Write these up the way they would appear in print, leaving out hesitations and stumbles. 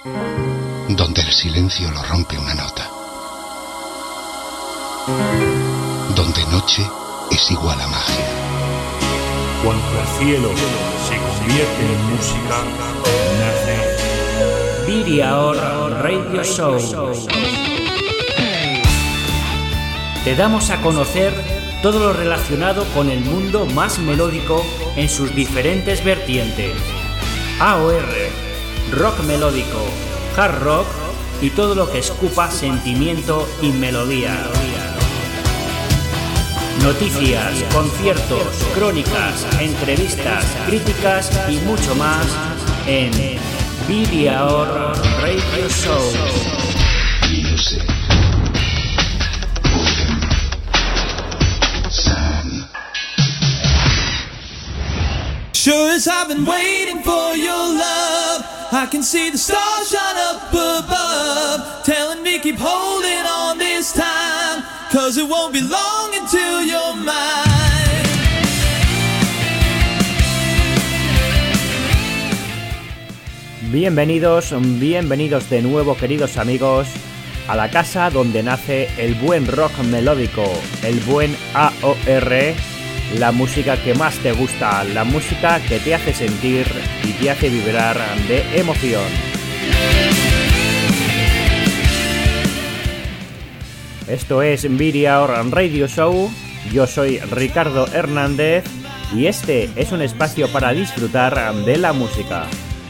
donde el silencio lo rompe una nota, donde noche es igual a magia. Cuando el cielo se convierte en música, nace Viriaor Radio Show. Te damos a conocer todo lo relacionado con el mundo más melódico en sus diferentes vertientes. AOR, rock melódico, hard rock y todo lo que escupa sentimiento y melodía. Noticias, conciertos, crónicas, entrevistas, críticas y mucho más en Viriaor Radio Show. Music. Sam. Sure as I've been waiting for your love, I can see the stars shine up above, telling me keep holding on this time, 'cause it won't be long until you're mine. Bienvenidos de nuevo, queridos amigos, a la casa donde nace el buen rock melódico, el buen AOR, la música que más te gusta, la música que te hace sentir y te hace vibrar de emoción. Esto es Viriaor Radio Show, yo soy Ricardo Hernández y este es un espacio para disfrutar de la música.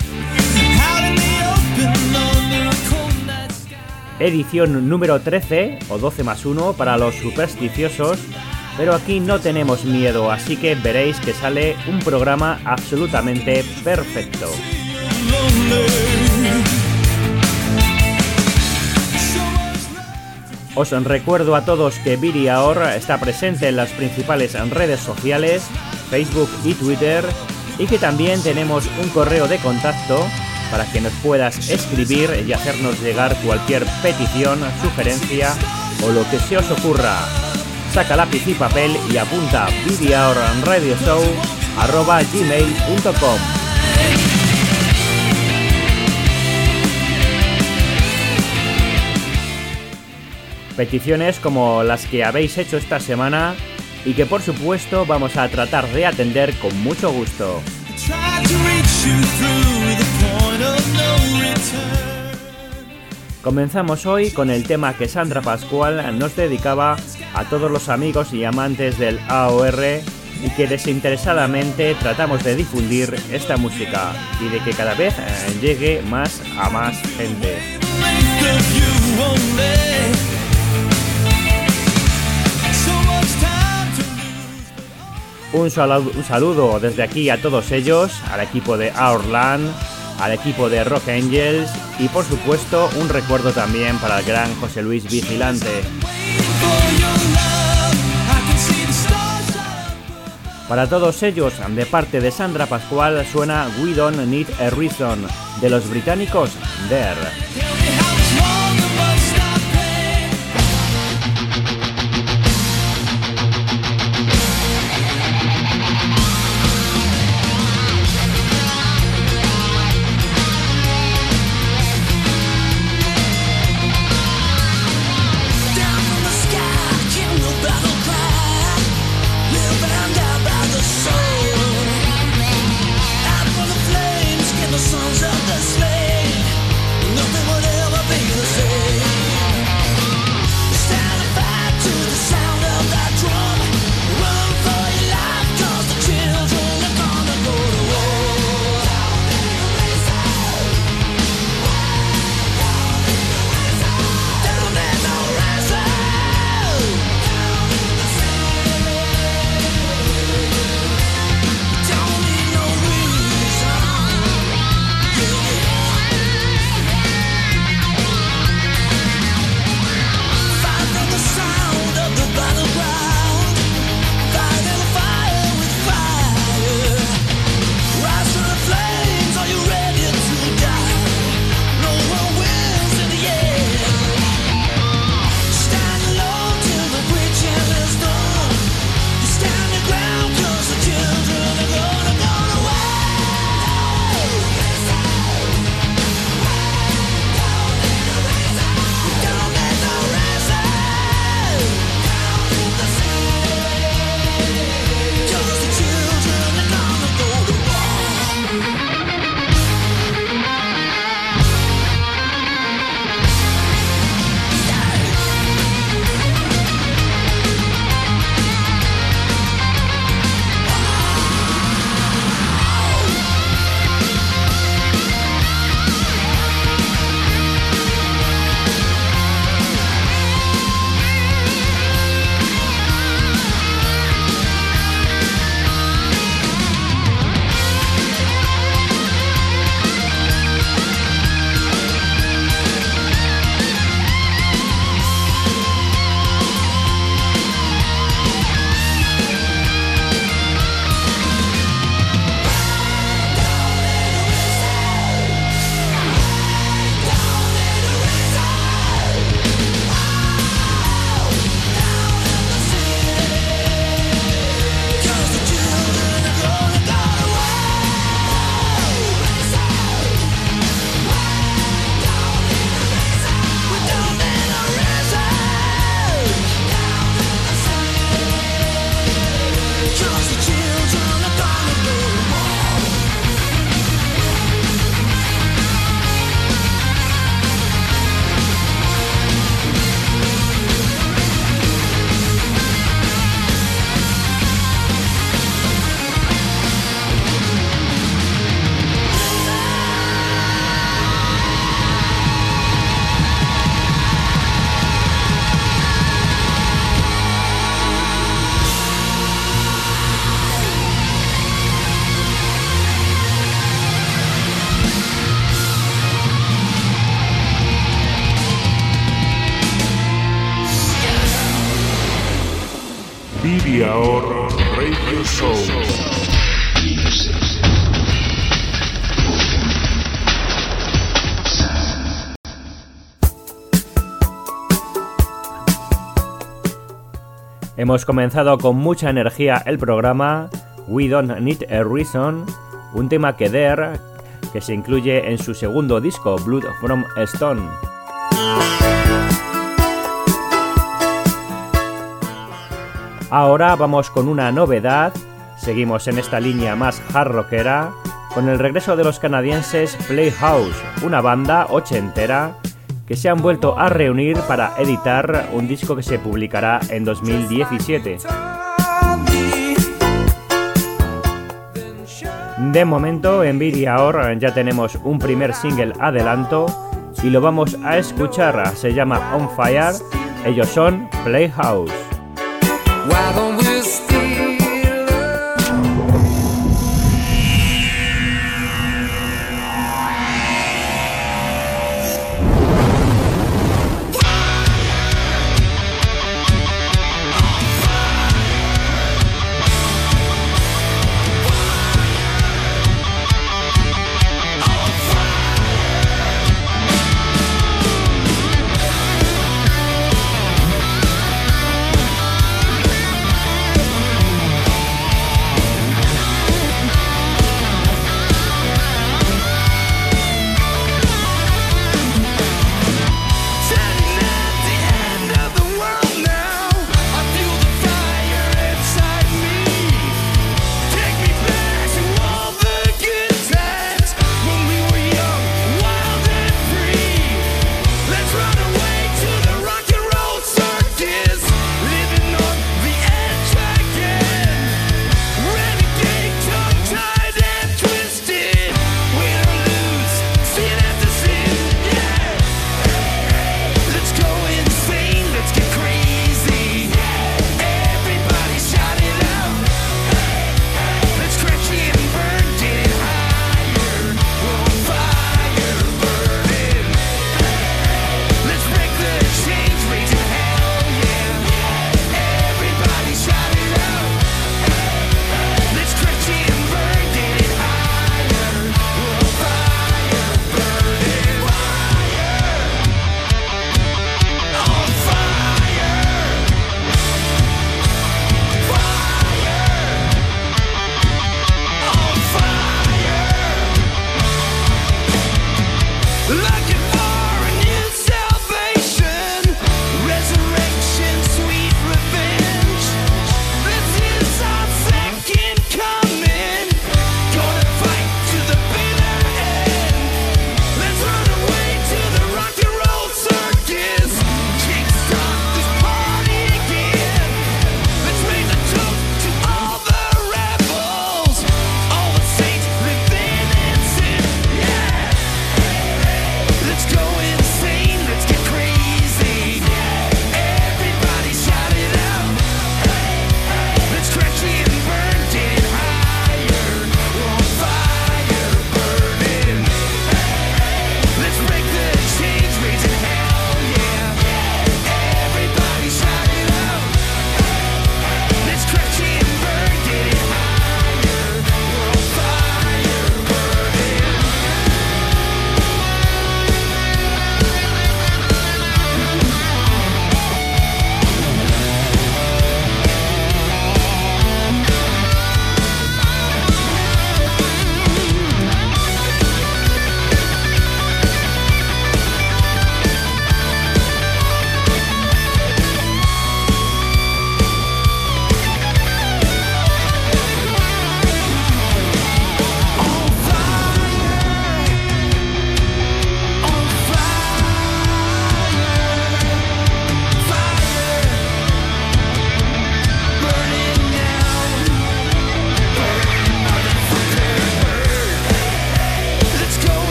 Edición número 13 o 12 más 1 para los supersticiosos, pero aquí no tenemos miedo, así que veréis que sale un programa absolutamente perfecto. Os recuerdo a todos que Viriaor está presente en las principales redes sociales, Facebook y Twitter, y que también tenemos un correo de contacto para que nos puedas escribir y hacernos llegar cualquier petición, sugerencia o lo que se os ocurra. Saca lápiz y papel y apunta viriaorradioshow@gmail.com. Peticiones como las que habéis hecho esta semana y que por supuesto vamos a tratar de atender con mucho gusto. Comenzamos hoy con el tema que Sandra Pascual nos dedicaba a todos los amigos y amantes del AOR y que desinteresadamente tratamos de difundir esta música y de que cada vez llegue más a más gente. Un saludo desde aquí a todos ellos, al equipo de Aorland, al equipo de Rock Angels y por supuesto un recuerdo también para el gran José Luis Vigilante. Para todos ellos, de parte de Sandra Pascual, suena We Don't Need a Reason, de los británicos There. Sons of the slave, nothing would Viriaor Radio Show. Hemos comenzado con mucha energía el programa We Don't Need a Reason, un tema que Der, que se incluye en su segundo disco Blood from Stone. Ahora vamos con una novedad, seguimos en esta línea más hard rockera, con el regreso de los canadienses Playhouse, una banda ochentera que se han vuelto a reunir para editar un disco que se publicará en 2017. De momento en Viriaor ya tenemos un primer single adelanto y lo vamos a escuchar, se llama On Fire, ellos son Playhouse.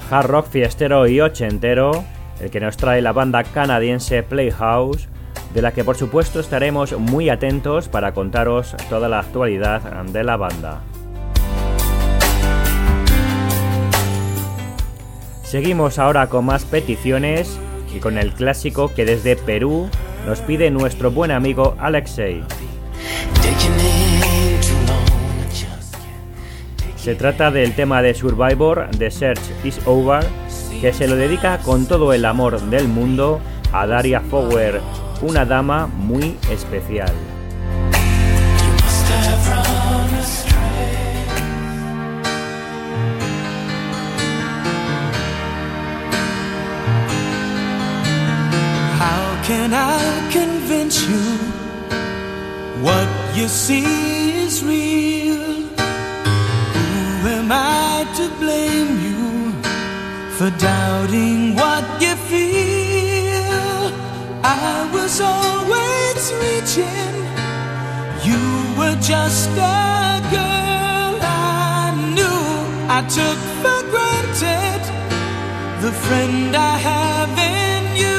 hard rock fiestero y ochentero, el que nos trae la banda canadiense Playhouse, de la que por supuesto estaremos muy atentos para contaros toda la actualidad de la banda. Seguimos ahora con más peticiones y con el clásico que desde Perú nos pide nuestro buen amigo Alexei. Se trata del tema de Survivor, The Search is Over, que se lo dedica con todo el amor del mundo a Daria Fowler, una dama muy especial. How can I convince you what you see is real? Who am I to blame you for doubting what you feel? I was always reaching, you were just a girl I knew. I took for granted the friend I have in you.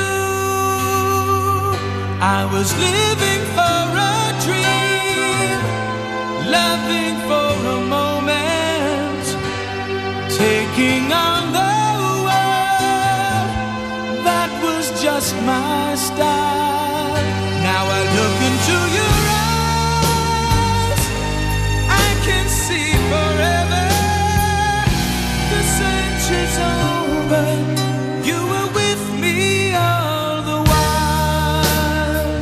I was living for a dream, loving for a moment, taking on the world. That was just my style. Now I look into your eyes, I can see forever. The search is over. You were with me all the while.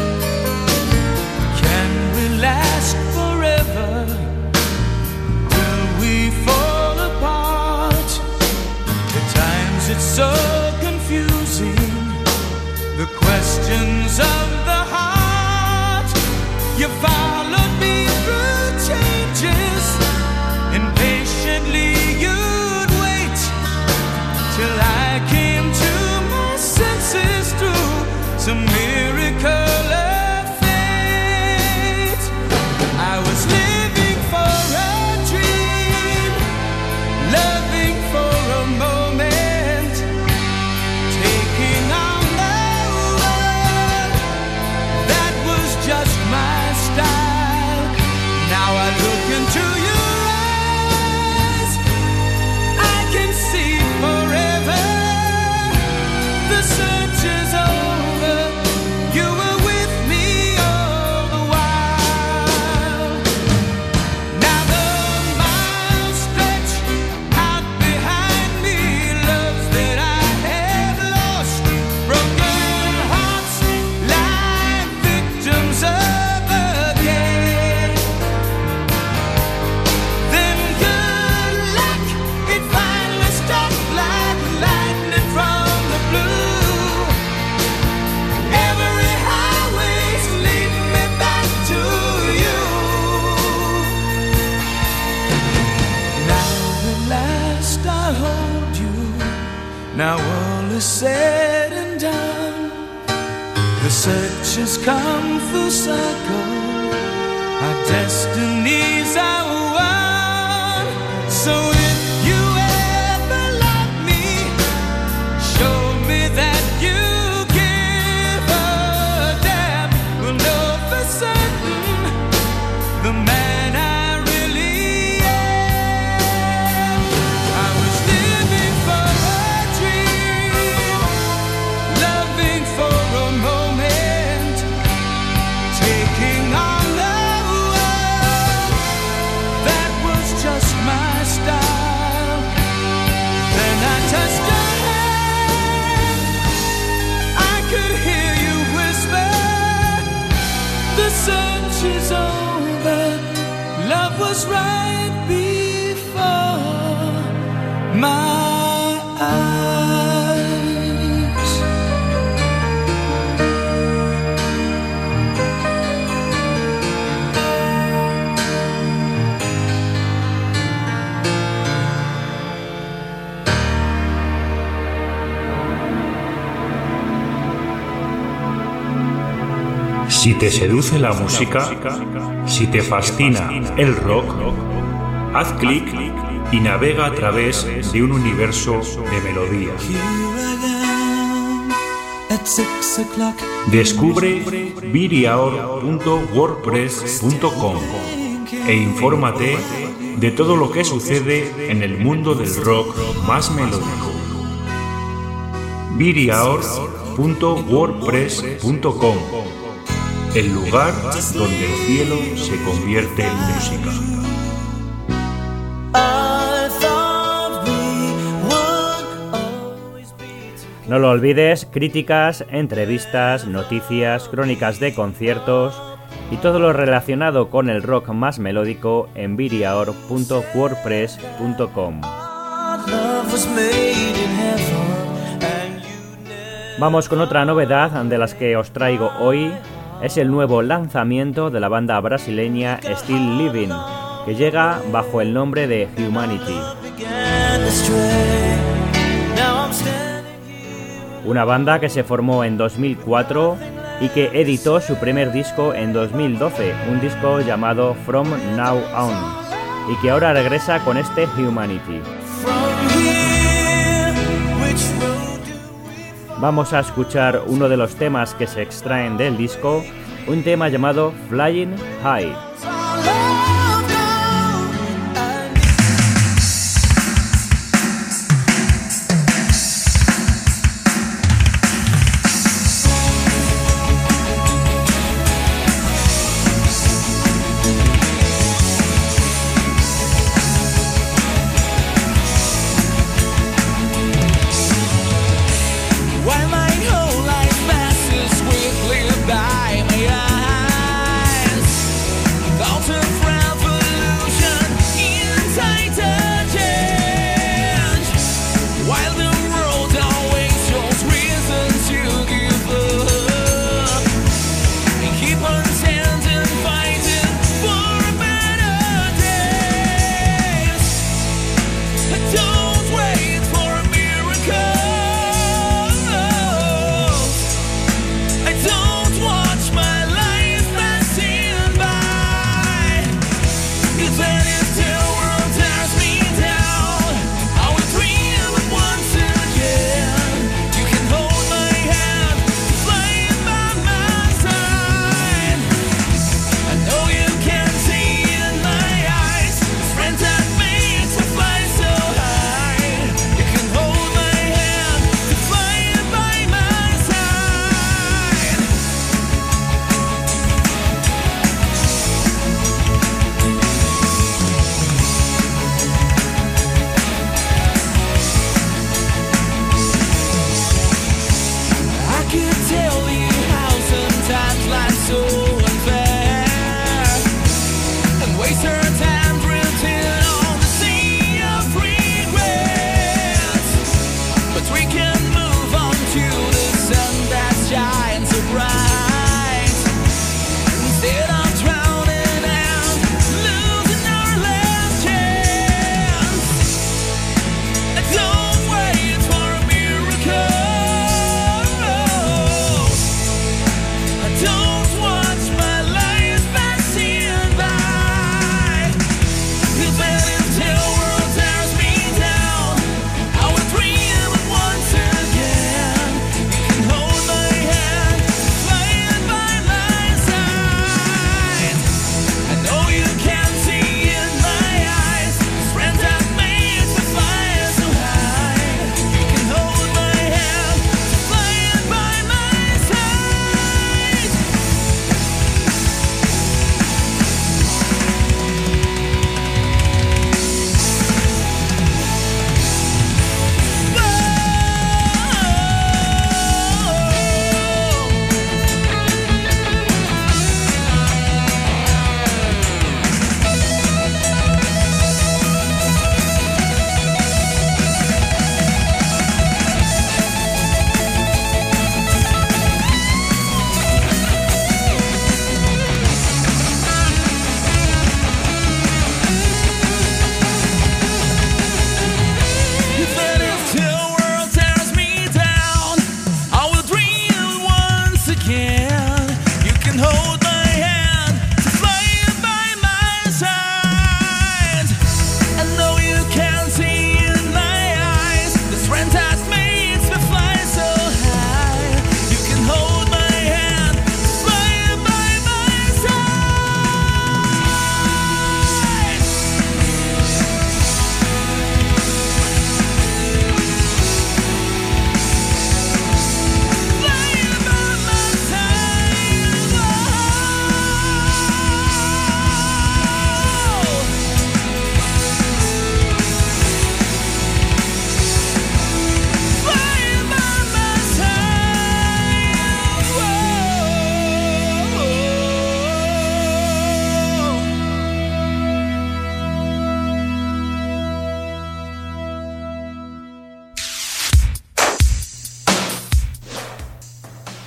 Can we last forever? Will we fall apart? At times it's so confusing, the questions of the heart. You followed me through changes, and patiently you'd wait till I came to my senses through some miracle of fate. I was living for a dream, loving for a moment, taking on the world. That was just my style. Now I look into your eyes, I can see forever. The search is over. You were with me all the while. Now the miles stretch out behind me, loves that I have lost, broken hearts lie victims of again. Then good luck, it finally struck like lightning from the blue. Every highway's leading me back to you. Now at last I hold you. Now all is said and done. The search has come full circle. Our destinies are one. So if you ever love me, show me that you give a damn. We'll know for certain the man I really am. I was living for a dream, loving for a moment, taking on the world. That was just my style. Then I touched your hand, I could hear you whisper, the search is over. Love was right before my eyes. Si te seduce la música, si te fascina el rock, haz clic y navega a través de un universo de melodías. Descubre beatyhour.wordpress.com e infórmate de todo lo que sucede en el mundo del rock más melódico. beatyhour.wordpress.com, el lugar donde el cielo se convierte en música. No lo olvides, críticas, entrevistas, noticias, crónicas de conciertos y todo lo relacionado con el rock más melódico en beatyhour.wordpress.com. Vamos con otra novedad de las que os traigo hoy. Es el nuevo lanzamiento de la banda brasileña Still Living, que llega bajo el nombre de Humanity. Una banda que se formó en 2004 y que editó su primer disco en 2012, un disco llamado From Now On, y que ahora regresa con este Humanity. Vamos a escuchar uno de los temas que se extraen del disco, un tema llamado Flying High.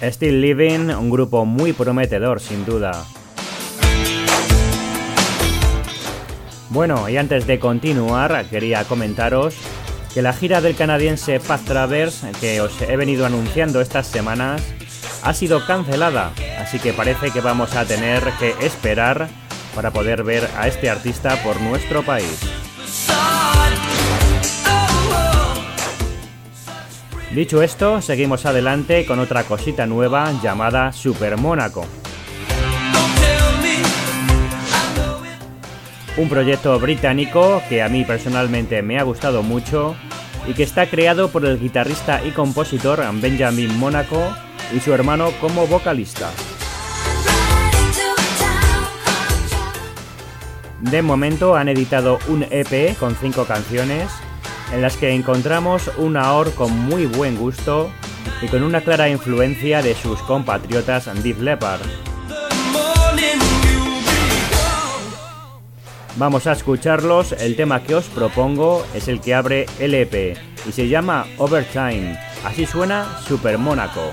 Still Living, un grupo muy prometedor sin duda. Bueno, y antes de continuar, quería comentaros que la gira del canadiense Path Travers, que os he venido anunciando estas semanas, ha sido cancelada, así que parece que vamos a tener que esperar para poder ver a este artista por nuestro país. Dicho esto, seguimos adelante con otra cosita nueva llamada Super Mónaco. Un proyecto británico que a mí personalmente me ha gustado mucho y que está creado por el guitarrista y compositor Benjamin Mónaco y su hermano como vocalista. De momento han editado un EP con 5 canciones en las que encontramos un AOR con muy buen gusto y con una clara influencia de sus compatriotas Def Leppard. Vamos a escucharlos, el tema que os propongo es el que abre el EP y se llama Overtime, así suena Super Mónaco.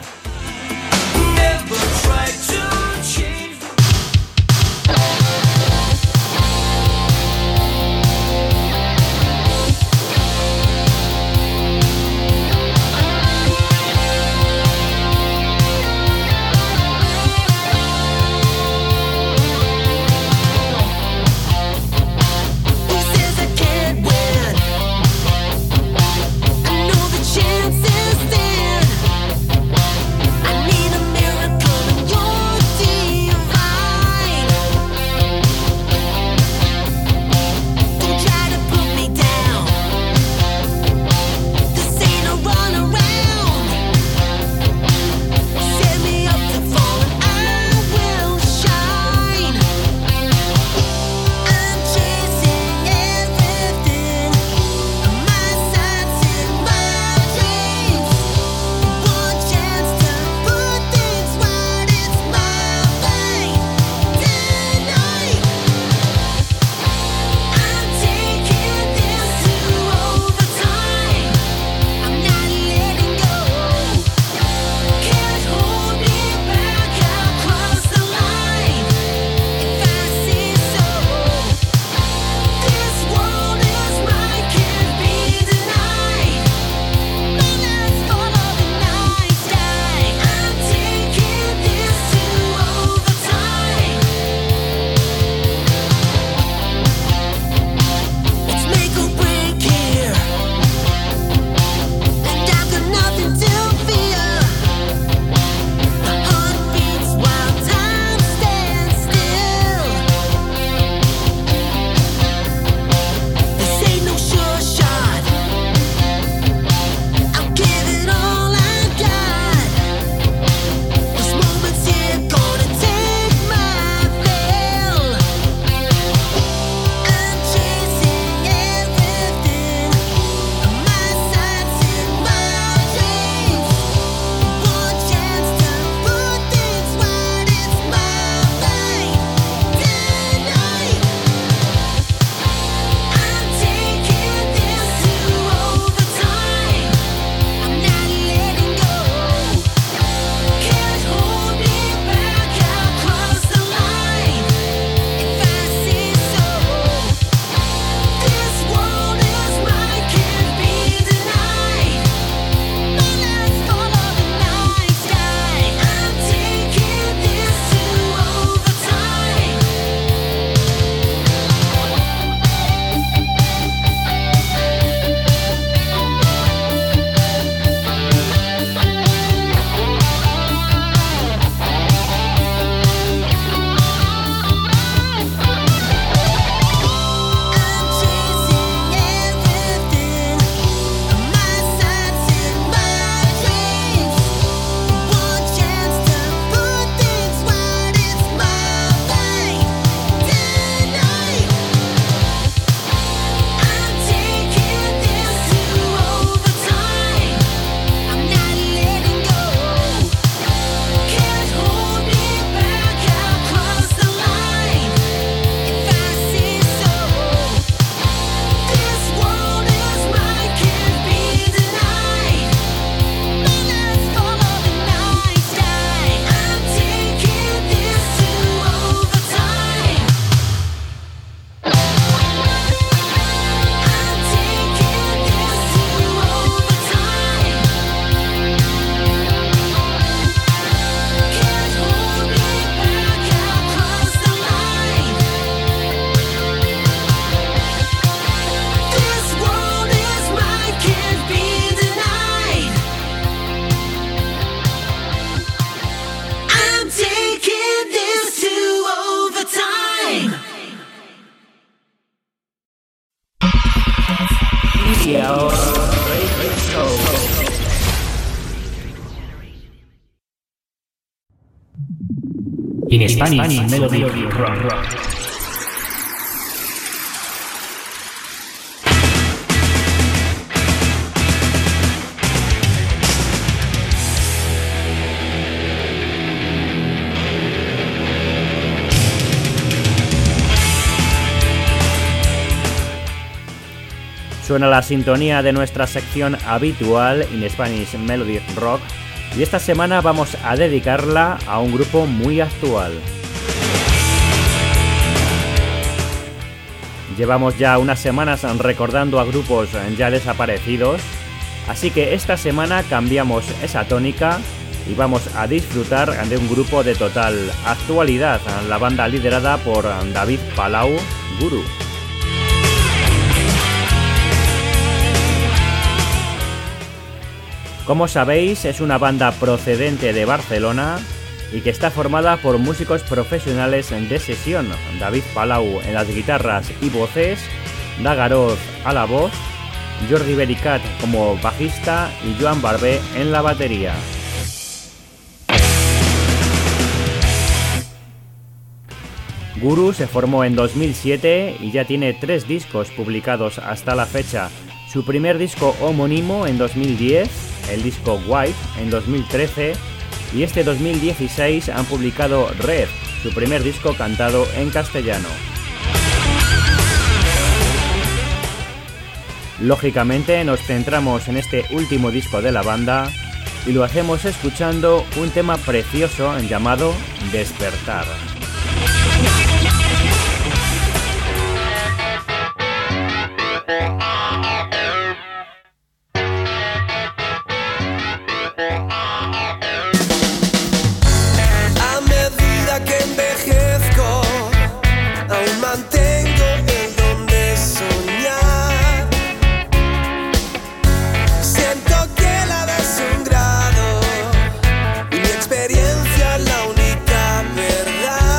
Chances then Video Radio Show. In Spanish Melody Rock. Suena la sintonía de nuestra sección habitual In Spanish Melody Rock y esta semana vamos a dedicarla a un grupo muy actual. Llevamos ya unas semanas recordando a grupos ya desaparecidos, así que esta semana cambiamos esa tónica y vamos a disfrutar de un grupo de total actualidad, la banda liderada por David Palau, Guru. Como sabéis, es una banda procedente de Barcelona y que está formada por músicos profesionales de sesión. David Palau en las guitarras y voces, Dagaroz a la voz, Jordi Bericat como bajista y Joan Barbé en la batería. Guru se formó en 2007 y ya tiene 3 discos publicados hasta la fecha. Su primer disco homónimo en 2010, el disco White en 2013 y este 2016 han publicado Red, su primer disco cantado en castellano. Lógicamente nos centramos en este último disco de la banda y lo hacemos escuchando un tema precioso llamado Despertar. A medida que envejezco, aún mantengo el don de soñar. Siento que la edad es un grado y mi experiencia es la única verdad.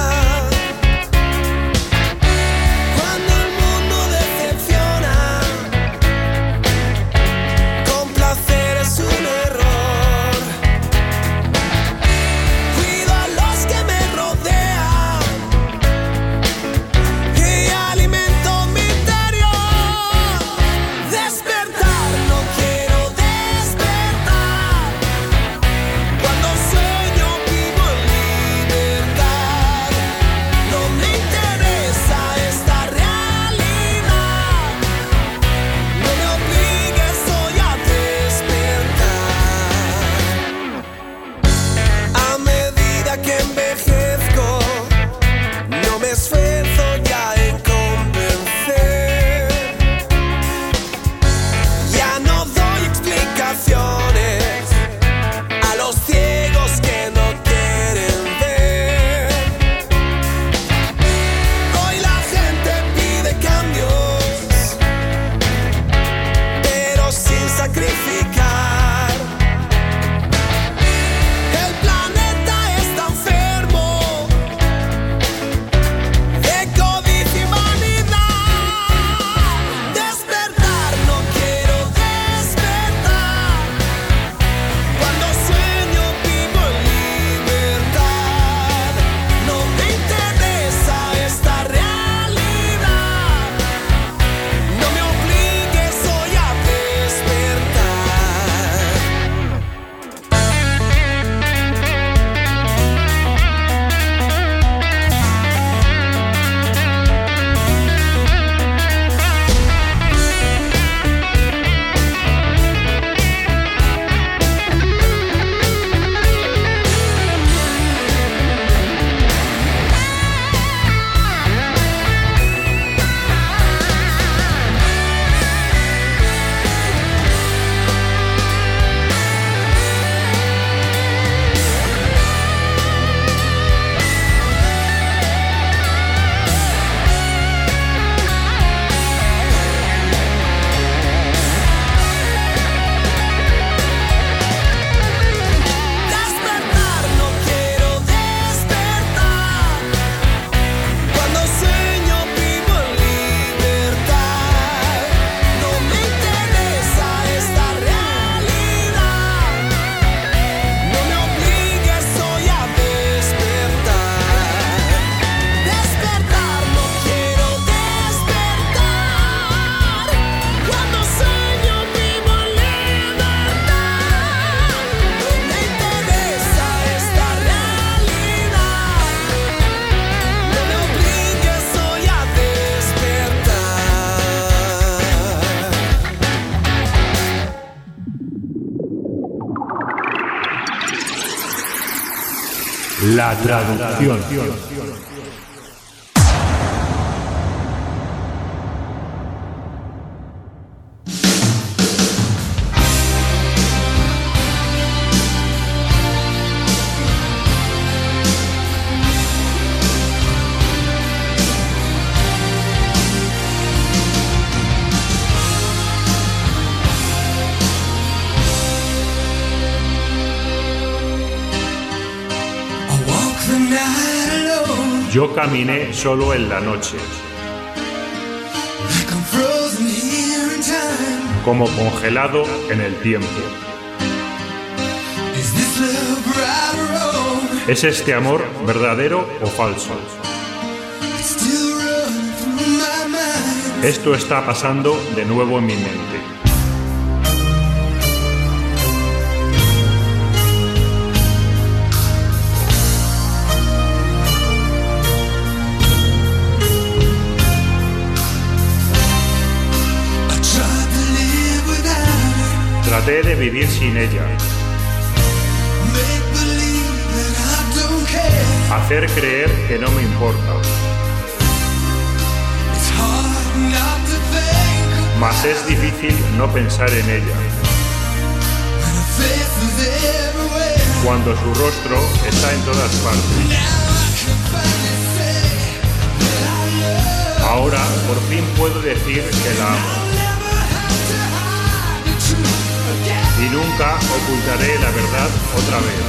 La traducción. Yo caminé solo en la noche, como congelado en el tiempo. ¿Es este amor verdadero o falso? Esto está pasando de nuevo en mi mente. Traté de vivir sin ella, hacer creer que no me importa, mas es difícil no pensar en ella, cuando su rostro está en todas partes. Ahora, por fin puedo decir que la amo. Y nunca ocultaré la verdad otra vez.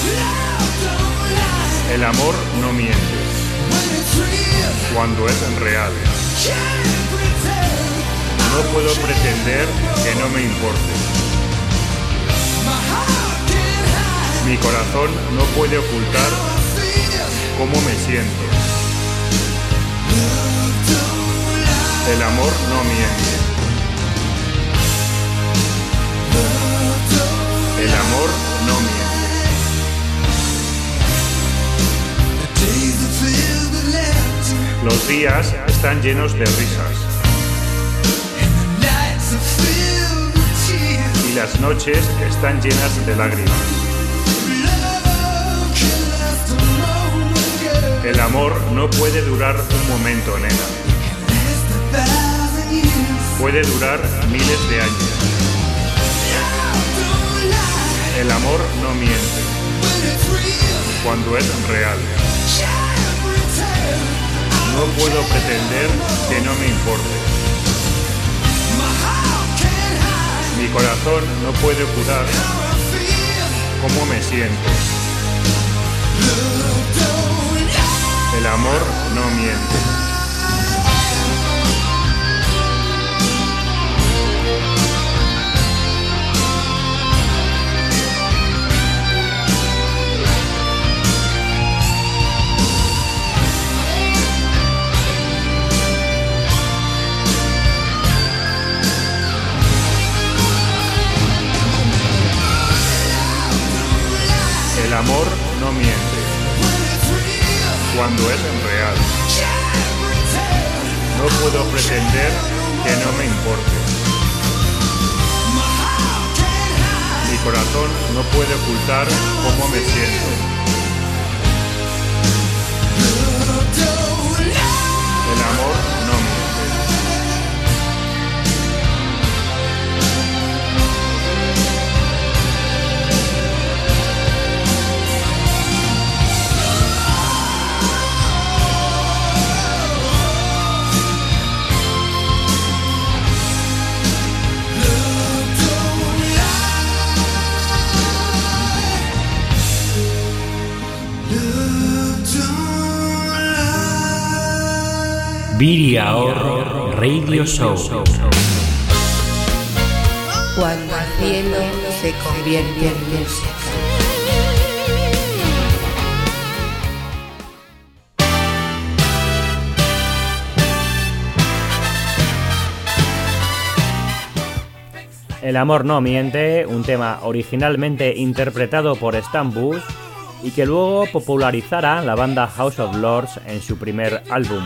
El amor no miente cuando es real. No puedo pretender que no me importe. Mi corazón no puede ocultar cómo me siento. El amor no miente. El amor no miente. Los días están llenos de risas y las noches están llenas de lágrimas. El amor no puede durar un momento, nena. Puede durar miles de años. El amor no miente cuando es real. No puedo pretender que no me importe. Mi corazón no puede ocultar cómo me siento. El amor no miente. El amor no miente cuando es real. No puedo pretender que no me importe. Mi corazón no puede ocultar cómo me siento. El amor no miente. Viriaor Radio Show. Cuando el cielo se convierte en música. El amor no miente, un tema originalmente interpretado por Stan Bush y que luego popularizará la banda House of Lords en su primer álbum.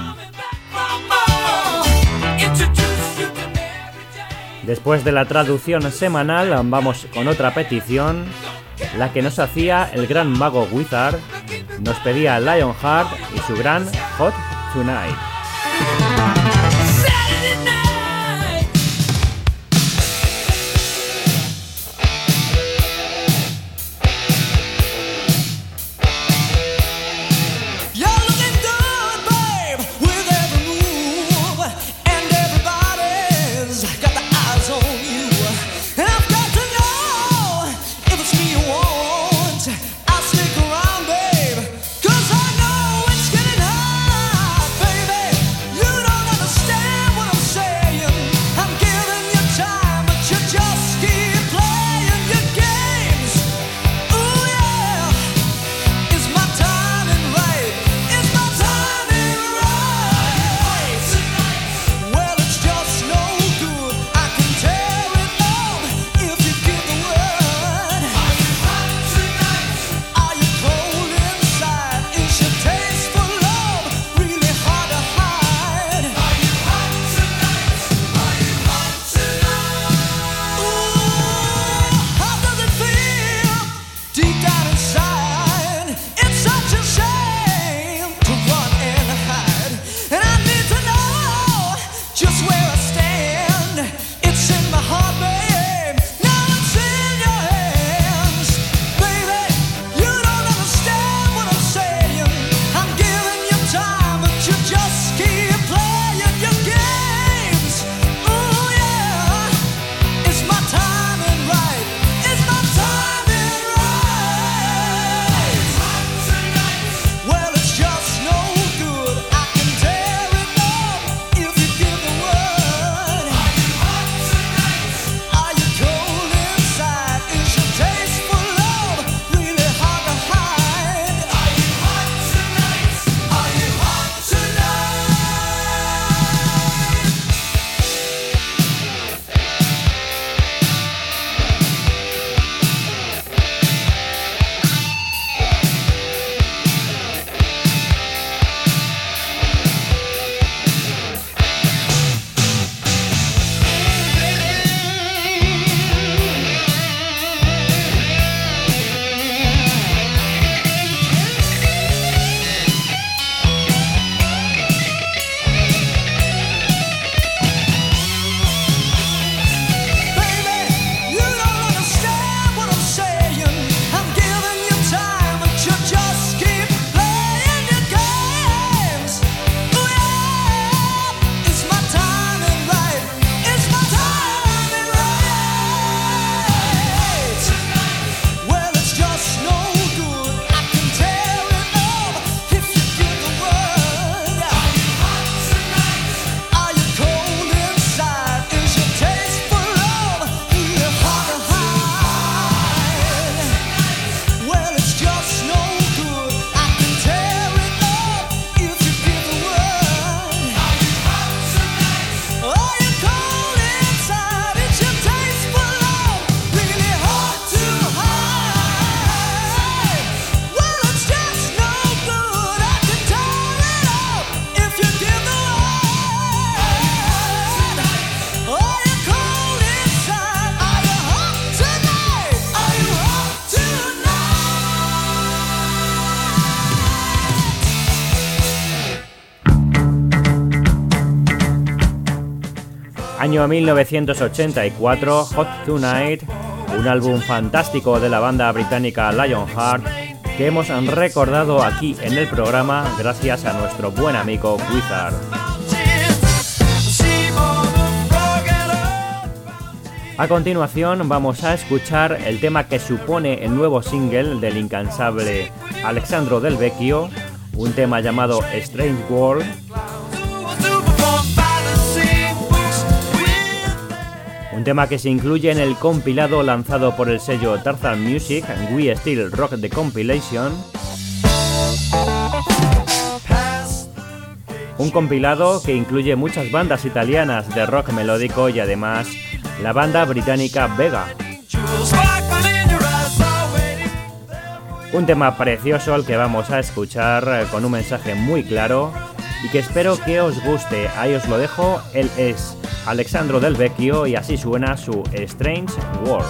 Después de la traducción semanal, vamos con otra petición, la que nos hacía el gran mago Wizard nos pedía Lionheart y su gran Hot Tonight. Año 1984, Hot Tonight, un álbum fantástico de la banda británica Lionheart que hemos recordado aquí en el programa gracias a nuestro buen amigo Wizard. A continuación vamos a escuchar el tema que supone el nuevo single del incansable Alessandro Del Vecchio, un tema llamado Strange World. Un tema que se incluye en el compilado lanzado por el sello Tarzan Music, We Still Rock the Compilation. Un compilado que incluye muchas bandas italianas de rock melódico y además la banda británica Vega. Un tema precioso al que vamos a escuchar con un mensaje muy claro y que espero que os guste. Ahí os lo dejo, él es Alessandro Del Vecchio y así suena su Strange World.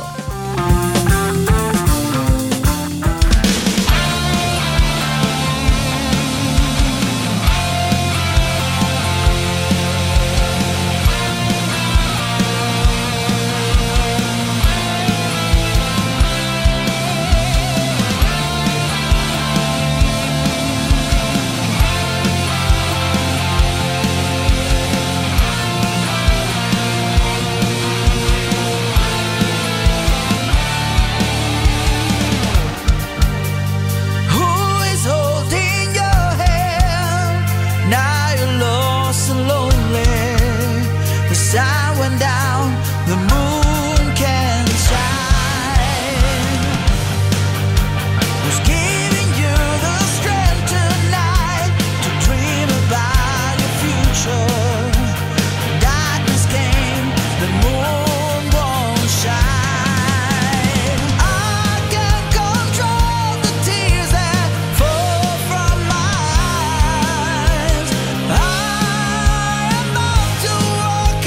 the moon can shine. Was giving you the strength tonight to dream about your future. Darkness came, the moon won't shine. I can't control the tears that fall from my eyes. I am bound to walk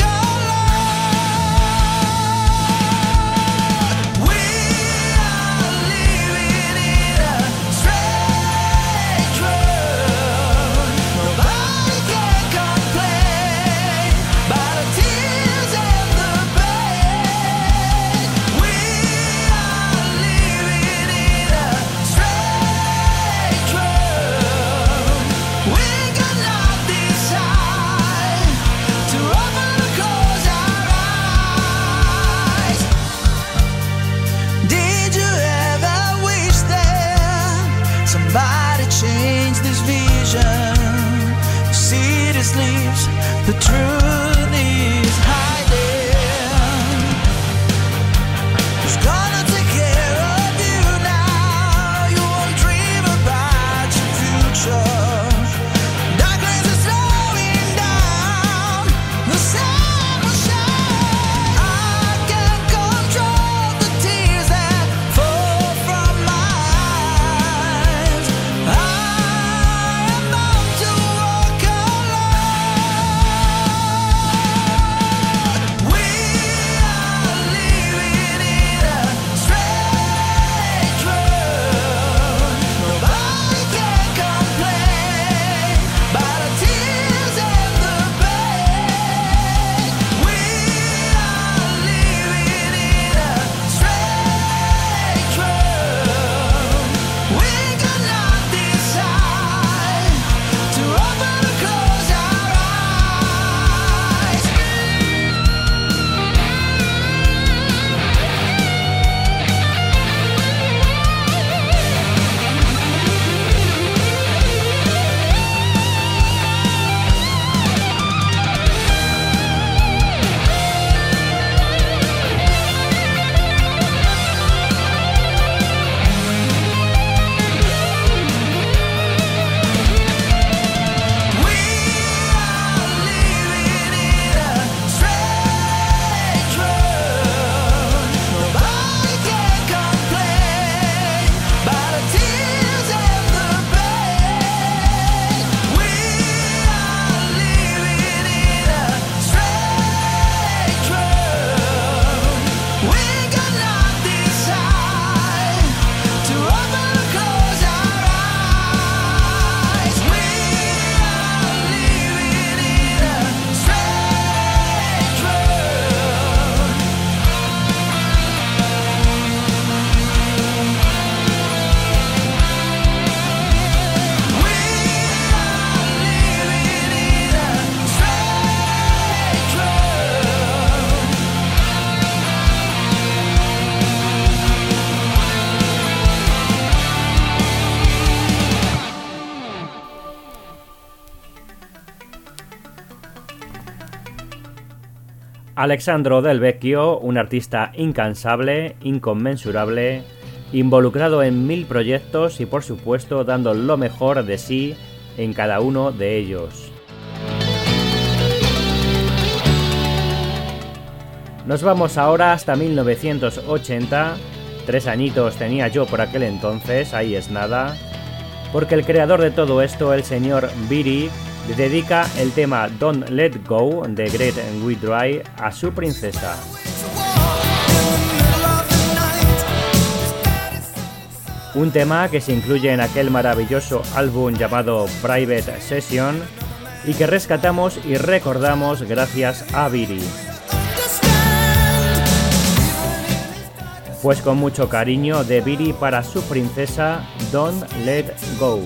alone. We are living in a strange world. Nobody can complain by the tears and the pain. We are living in a strange world. We cannot decide to open or close our eyes. Did you ever wish that somebody changed this vision? You see these leaves, the truth is hiding. Who's gonna take care of you now? You won't dream about your future. Darkness is slowing down, the sun will shine. I can't control the tears that fall from my eyes. I am bound to walk alone. We are living in a strange world. Nobody can complain by the tears and the pain. We are living in a strange world. We cannot decide to open or close our eyes. We are living in a strange world. Nobody can complain by the tears and the pain. We are living in a strange world. We cannot decide to open or close our eyes. We are living in a strange world. We are living in a strange world. Alexandro Del Vecchio, un artista incansable, inconmensurable, involucrado en 1000 proyectos y por supuesto dando lo mejor de sí en cada uno de ellos. Nos vamos ahora hasta 1980, 3 añitos tenía yo por aquel entonces, ahí es nada, porque el creador de todo esto, el señor Beatty, le dedica el tema Don't Let Go de Great and We Dry a su princesa. Un tema que se incluye en aquel maravilloso álbum llamado Private Session y que rescatamos y recordamos gracias a Beatty. Pues con mucho cariño de Beatty para su princesa Don't Let Go.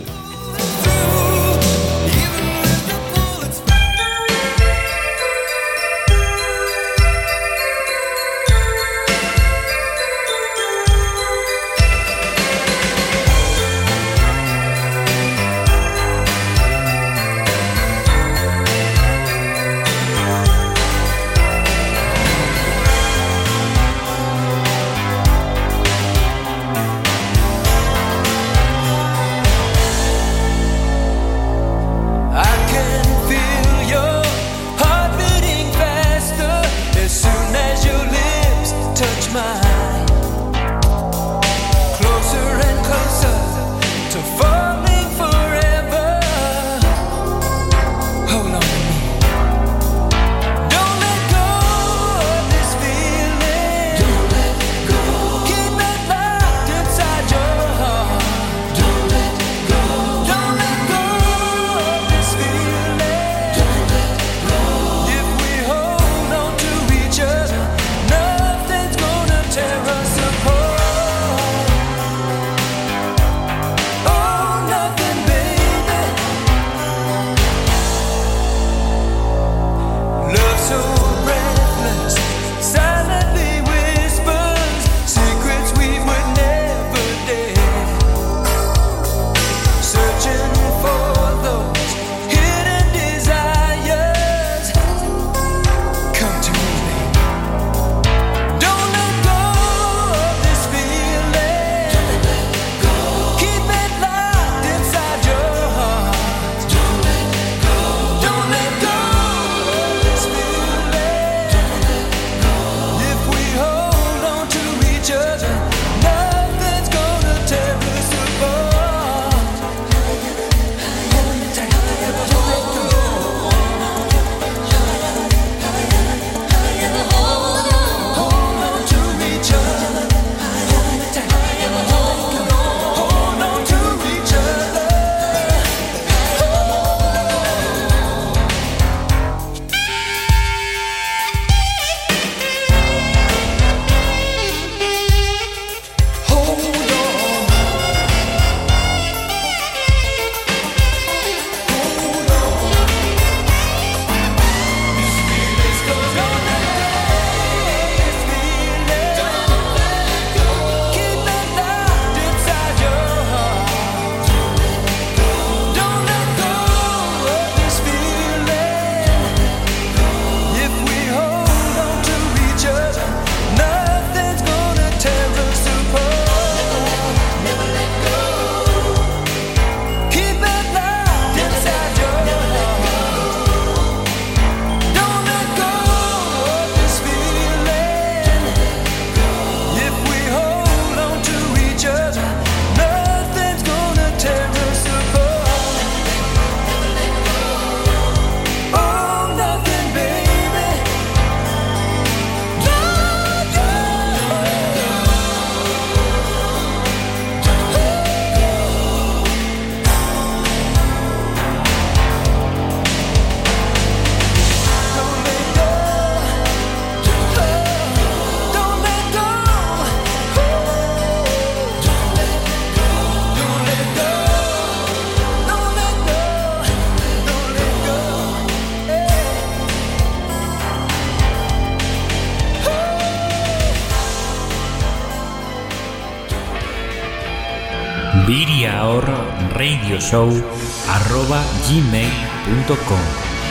viriaorradioshow@gmail.com.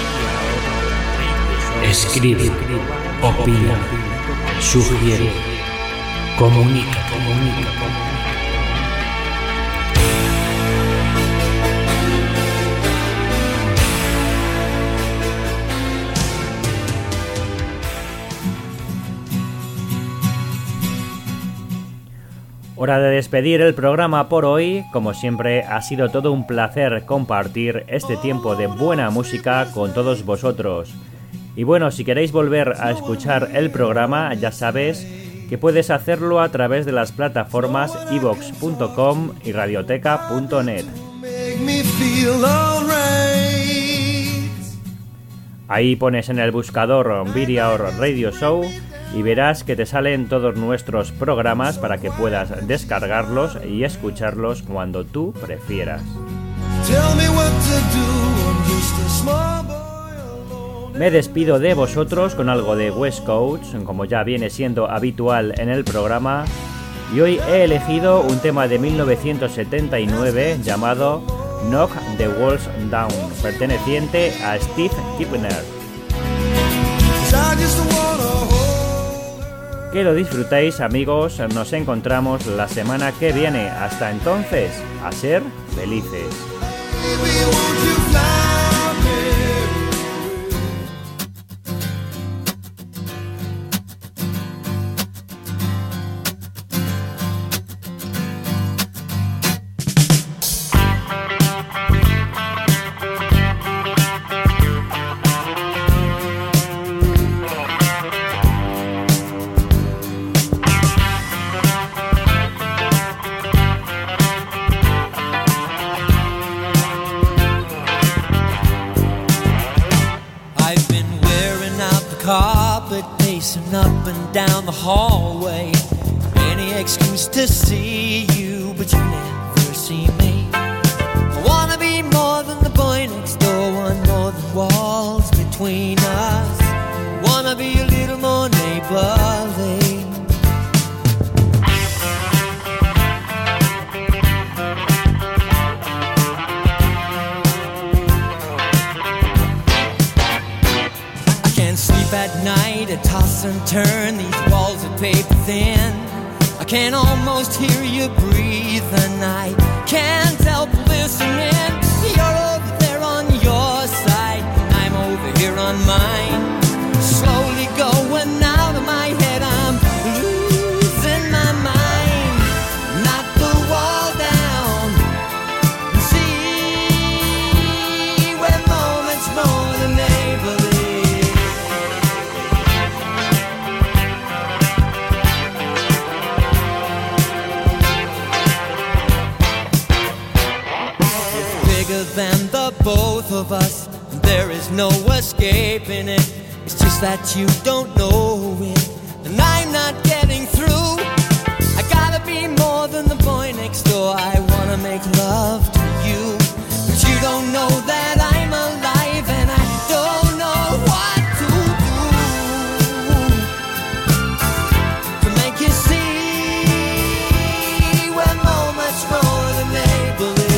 Escribe, opina, sugiere, comunica. Hora de despedir el programa por hoy. Como siempre, ha sido todo un placer compartir este tiempo de buena música con todos vosotros. Y bueno, si queréis volver a escuchar el programa, ya sabes que puedes hacerlo a través de las plataformas ivox.com y radioteca.net. Ahí pones en el buscador Viriaor Radio Show y verás que te salen todos nuestros programas para que puedas descargarlos y escucharlos cuando tú prefieras. Me despido de vosotros con algo de West Coast, como ya viene siendo habitual en el programa, y hoy he elegido un tema de 1979 llamado Knock the Walls Down, perteneciente a Steve Kipner. Que lo disfrutéis, amigos, nos encontramos la semana que viene. Hasta entonces, a ser felices. Up and down the hallway, any excuse to see you, but you never see me. I wanna be more than the boy next door, want more than walls between us. Wanna be a little more neighborly. At night, I toss and turn, these walls are paper thin. I can almost hear you breathe, and I can't help listening. You're over there on your side, I'm over here on mine. Slowly going out of my head, I'm losing my mind. Knock the wall down and see where moments more than neighborly. Than the both of us, there is no escaping it. It's just that you don't know it, and I'm not getting through. I gotta be more than the boy next door. I wanna make love to you, but you don't know that I'm alive, and I don't know what to do to make you see we're moments more than neighborly.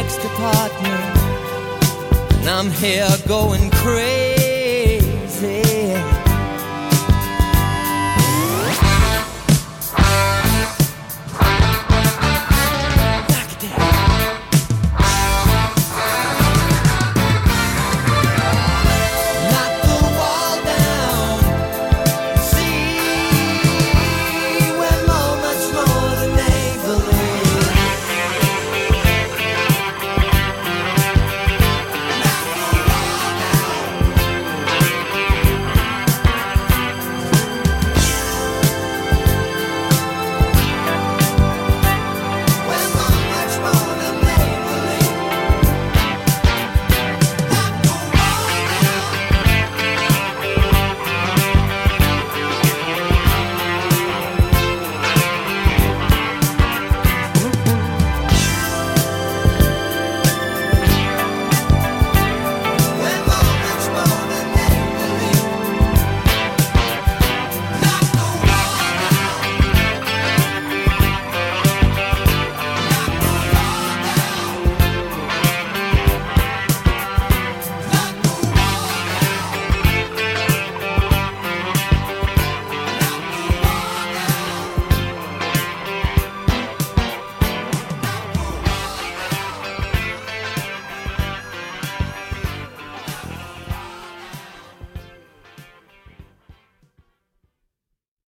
I'm here going crazy.